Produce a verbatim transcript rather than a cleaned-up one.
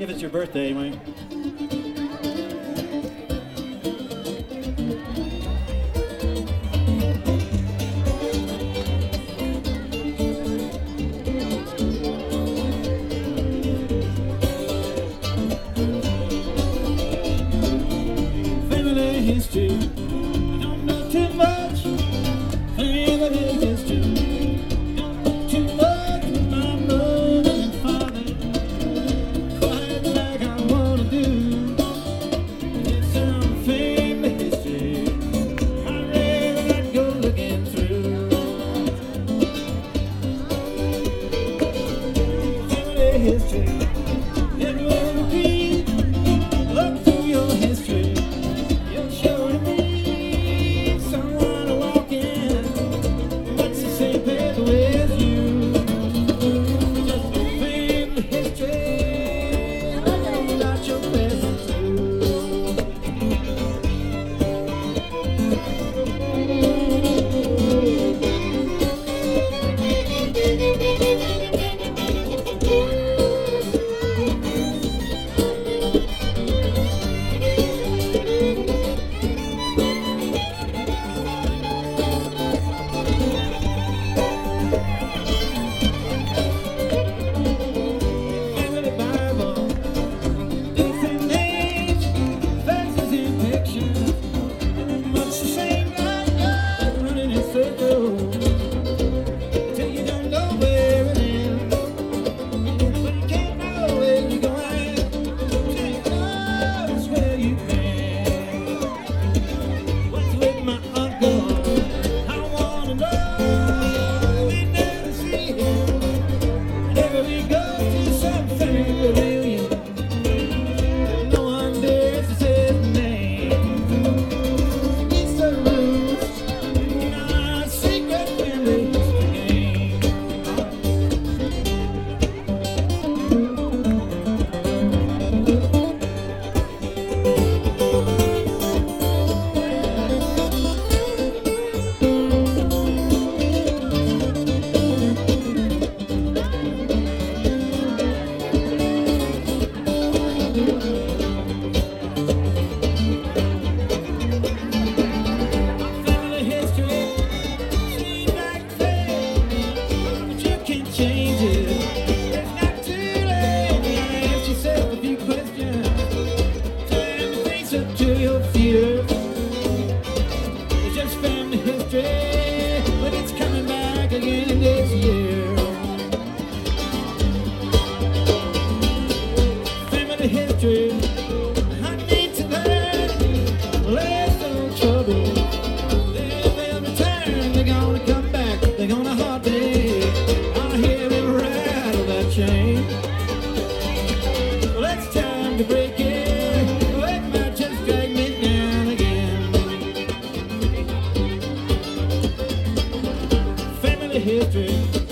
if it's your birthday, anyway. Family history, I don't know too much. Family history, don't know too much. My mother and father, quite like I wanna do. It's some family history, I really like go looking through. Family history, never will repeat. Look through your history. You'll show to me someone to walk in, what's the same path with you. Just a family history, I know about your present too. Family Bible, different names, faces and pictures, much the same guy running in circles till you don't know where it ends. But you can't know where you're going till you know it's where you've been. What's with my uncle? I wanna know. We never see him. Whenever we go to some family reunion, no one dares to say his name. He's the roost in our secret family history game. Family history seems like fate, but you can change it. It's not too late. You gotta ask yourself a few questions. Turn the face up to your fears. It's just family history, but it's coming back again this year. Family history, I need to learn. Less no trouble. They'll, they'll return. They're gonna come back. They're gonna heartbeat. I hear it rattle that chain. Well, it's time to break it. It might just drag me down again. Family history.